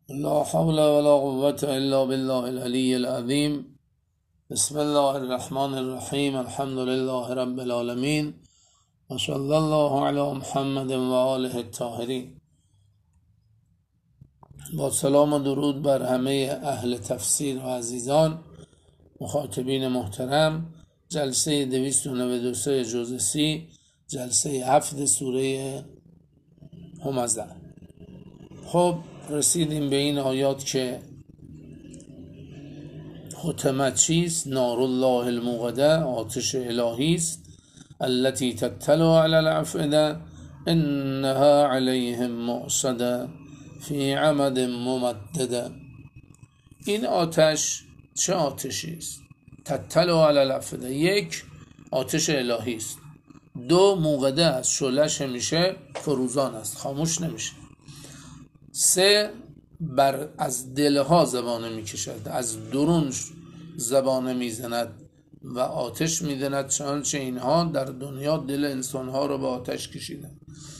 لا حول ولا قوة إلا بالله العلي العظيم. بسم الله الرحمن الرحیم. الحمد لله رب العالمین و صلی الله علی محمد و آله الطاهرین. با سلام و درود بر همه اهل تفسیر و عزیزان مخاطبین محترم، جلسه 293 جزء 30، جلسه 7 سوره همزه. خب رسیدیم به این آیات که حتمت چیست؟ نار الله الموقده، آتش الهی است. التي تطلع على الافئده انها عليهم مؤصده فی عمد ممدده. این آتش چه آتشی است؟ تطلع علی الافئده، یک آتش الهی است، دو موقده است، شعله‌اش همیشه فروزان است، خاموش نمیشه، سه از دلها زبانه میکشد، از درون زبانه میزند و آتش میزند، چنانچه اینها در دنیا دل انسانها رو به آتش کشیدن.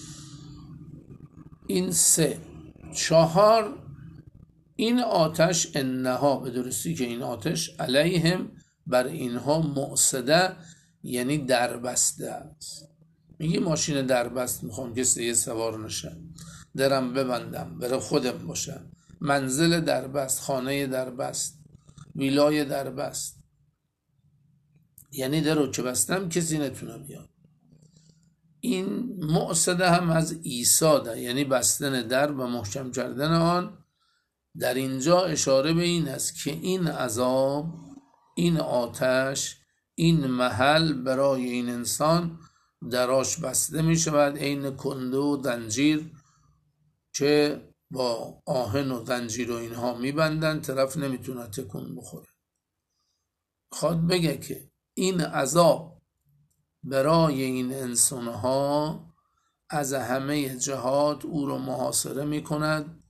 این سه. چهار، این آتش انها، به درستی که این آتش علیهم، بر اینها مؤصده، یعنی دربسته است. میگه ماشین دربست میخوام کسی یه سوار نشه، درم ببندم بره خودم باشه، منزل دربست، خانه دربست، ویلای دربست، یعنی در رو که بستم کسی نتونه بیاد. این مؤصده هم از ایصاده، یعنی بستن در و محکم کردن آن. در اینجا اشاره به این است که این عذاب، این آتش، این محل برای این انسان دراش بسته می شود، عین کنده و زنجیر که با آهن و زنجیر و اینها می بندن، طرف نمیتونه تکون بخوره. خواد بگه که این عذاب برای این انسانها از همه جهات او رو محاصره می کند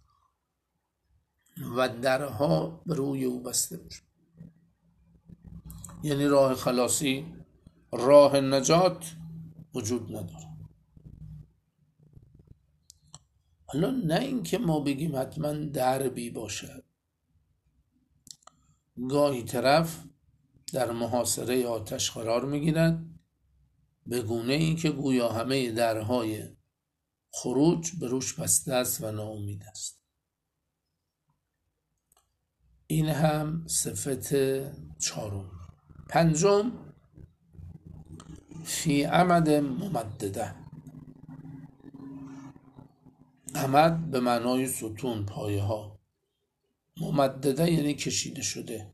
و درها به روی او بسته میشه. یعنی راه خلاصی، راه نجات وجود نداره. حالا نه اینکه ما بگیم حتما دربی باشد، گاهی طرف در محاصره آتش قرار میگیرد به گونه این که گویا همه درهای خروج به روش بسته است و ناامید است. این هم صفت چهارم. پنجم، فی عمد ممدده. عمد به معنای ستون، پایه ها. ممدده یعنی کشیده شده.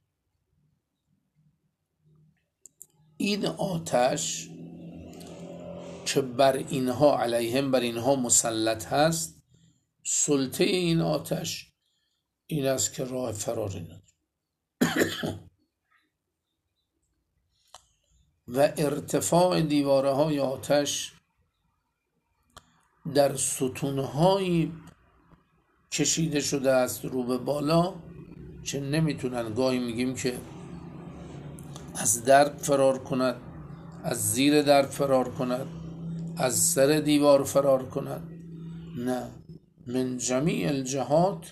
این آتش که بر اینها علیهم، بر اینها مسلط هست، سلطه این آتش این است که راه فراری نداره و ارتفاع دیواره های آتش در ستونهایی کشیده شده است رو به بالا که نمیتونن، گاهی میگیم که از در فرار کند، از زیر در فرار کند، از سر دیوار فرار کند، نه، من جمیع الجهات،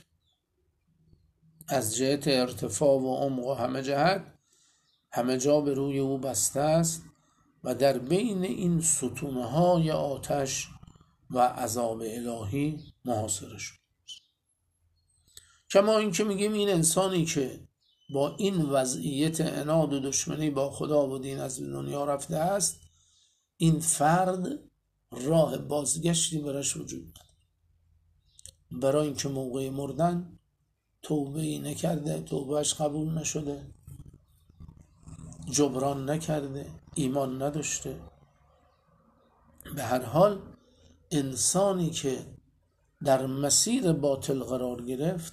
از جهت ارتفاع و عمق و همه جهت، همه جا به روی او بسته است و در بین این ستونهای آتش و عذاب الهی محاصره شد. کما این که میگیم این انسانی که با این وضعیت عناد و دشمنی با خدا و دین از دنیا رفته است، این فرد راه بازگشتی براش وجود نداره. برای اینکه موقع مردن توبه‌ای نکرده، توبهش قبول نشده، جبران نکرده، ایمان نداشته. به هر حال انسانی که در مسیر باطل قرار گرفت،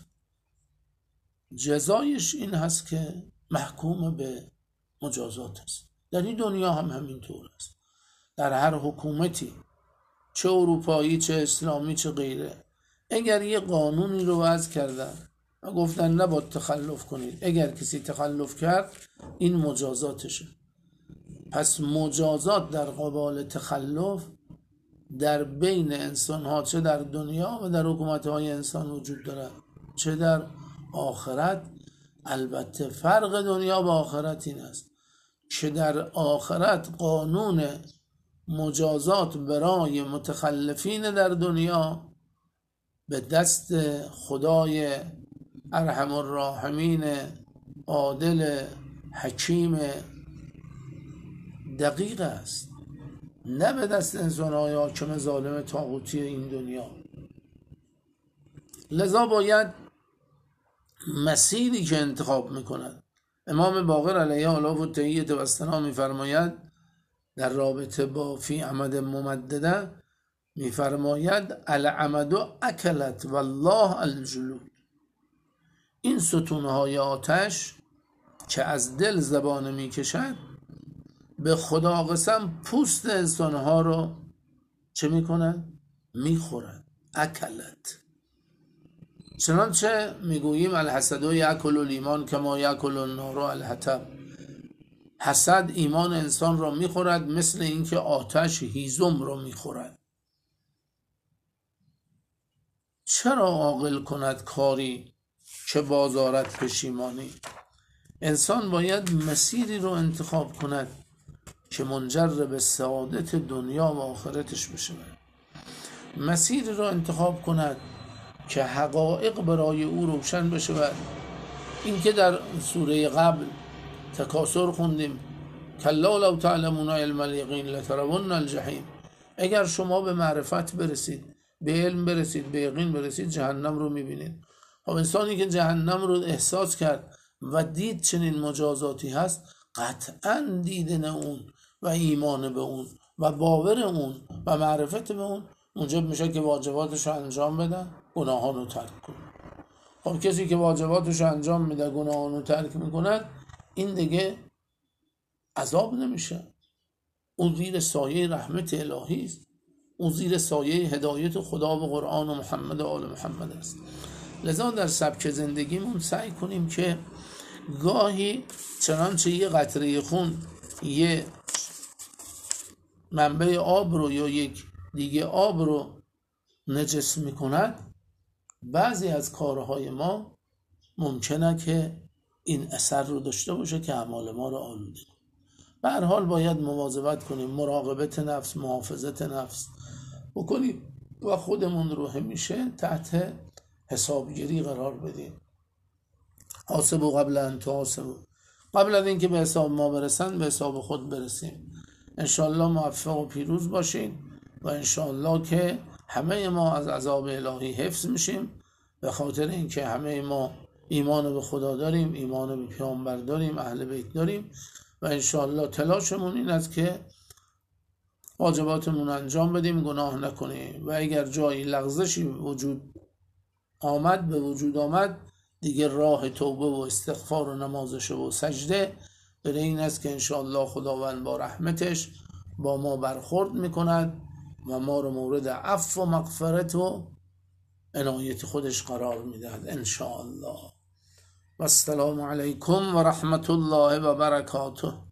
جزایش این هست که محکوم به مجازات است. در این دنیا هم همینطور است. در هر حکومتی، چه اروپایی، چه اسلامی، چه غیره، اگر یه قانونی رو وضع کردن و گفتن نباید تخلف کنید، اگر کسی تخلف کرد این مجازاتشه. پس مجازات در قبال تخلف در بین انسان ها، چه در دنیا و در حکومت های انسان، وجود دارد. چه در آخرت. البته فرق دنیا با آخرت این است که در آخرت قانون مجازات برای متخلفین در دنیا به دست خدای ارحم الراحمین عادل حکیم دقیق است، نه به دست انسان‌های حاکم ظالم طاغوتی این دنیا. لذا باید مسیری که انتخاب میکند. امام باقر علیه الله و تحیه و الثنا میفرماید در رابطه با فی عمد ممدده، میفرماید العمد اکلت والله الجلود. این ستونهای آتش که از دل زبانه میکشد، به خدا قسم پوست انسانها رو چه میکنن؟ میخورن. اکلت. چنانچه میگوییم الحسد یاکل الایمان کما یاکل النار الحطب. حسد ایمان انسان را میخورد مثل اینکه آتش هیزم را میخورد. چرا عاقل کند کاری که بازارت پشیمانی؟ انسان باید مسیری رو انتخاب کند که منجر به سعادت دنیا و آخرتش بشه. مسیری رو انتخاب کند که حقایق برای او روشن بشه. و این که در سوره قبل تکاثر خوندیم کلا لو تعلمون علم الیقین لترون الجحیم. اگر شما به معرفت برسید، به علم برسید، به یقین برسید، جهنم رو میبینید. خب انسانی که جهنم رو احساس کرد و دید چنین مجازاتی هست، قطعا دیدن اون و ایمان به اون و باور اون و معرفت به اون موجب میشه که واجباتش رو انجام بده، گناهان رو ترک کنه. خب کسی که واجباتش رو انجام میده، گناهان رو ترک میکند، این دیگه عذاب نمیشه. اون زیر سایه رحمت الهی است. اون زیر سایه هدایت خدا و قرآن و محمد و آل محمد است. لذا در سبک زندگیمون سعی کنیم که گاهی چنانچه یه قطره خون یه منبع آب رو یا یک دیگه آب رو نجس میکند، بعضی از کارهای ما ممکنه که این اثر رو داشته باشه که اعمال ما رو آلوده کنه. به هر حال باید مواظبت کنیم، مراقبت نفس، محافظت نفس بکنیم و خودمون رو همیشه تحت حسابگیری قرار بدیم. حاسبوا قبل ان تحاسبوا. قبل از اینکه به حساب ما برسن به حساب خود برسیم. انشاءالله موفق و پیروز باشین و انشاءالله که همه ما از عذاب الهی حفظ میشیم، به خاطر اینکه همه ما ایمان به خدا داریم، ایمان به پیامبر داریم، اهل بیت داریم و انشاءالله تلاشمون این است که واجباتمون انجام بدیم، گناه نکنیم و اگر جایی لغزشی به وجود آمد دیگه راه توبه و استغفار و نمازش و سجده برای این است که انشاءالله خداوند با رحمتش با ما برخورد میکند و ما رو مورد عفو و مغفرت و عنایت خودش قرار میدهد انشاءالله. و السلام علیکم و رحمت الله و برکاته.